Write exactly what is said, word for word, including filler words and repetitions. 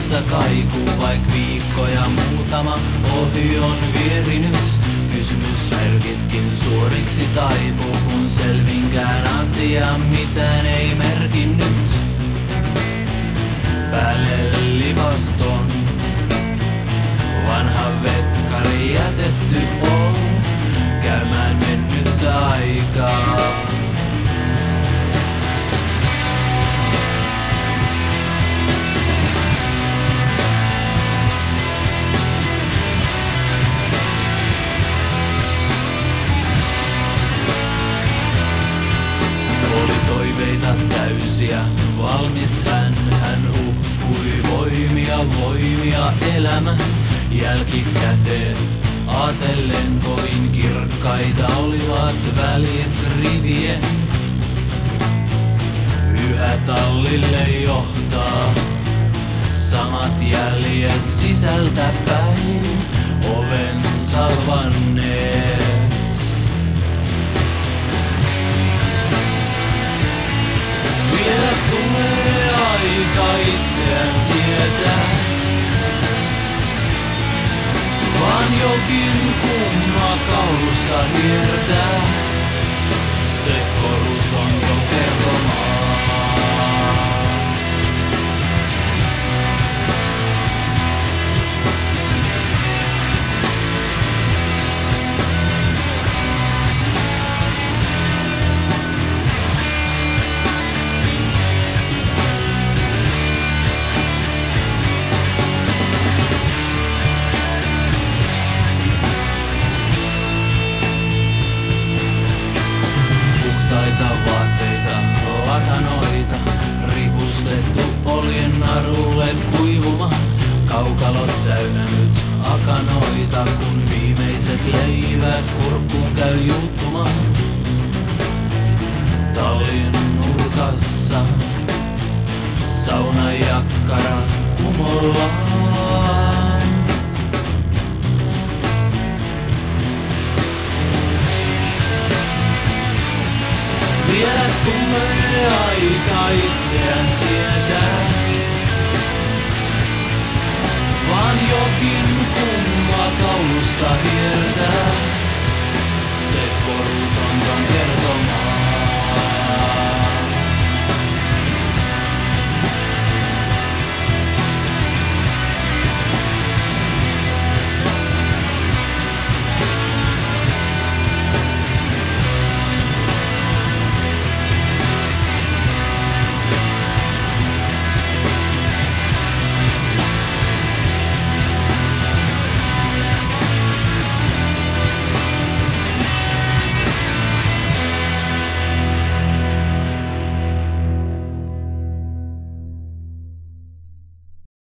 Mielessä kaikuu vaik viikkoja muutama ohi on vierinyt. Kysymysmerkitkin suoriksi taipuu, kun selvinkään asia mitään ei merkinnyt. Päälle libaston vanha vekkari jätetty on käymään mennyttä aikaa. Toiveita täysiä, valmis hän, hän huhkui voimia, voimia elämän jälkikäteen. Aatellen kovin kirkkaita olivat välit rivien. Yhä tallille johtaa samat jäljet sisältä päin, oven salvanneet. Vielä tulee aika itseään sietää, vaan jokin kumma kaulusta hiertää. Se korutonto kertomaan. Vaatteita, lakanoita, ripustettu oljen narulle kuivumaan. Kaukalot täynnä nyt akanoita, kun viimeiset leivät kurkkuun käy juuttumaan. Tallin nurkassa saunajakkara kumollaan. Vielä tulee aika itseään sietää,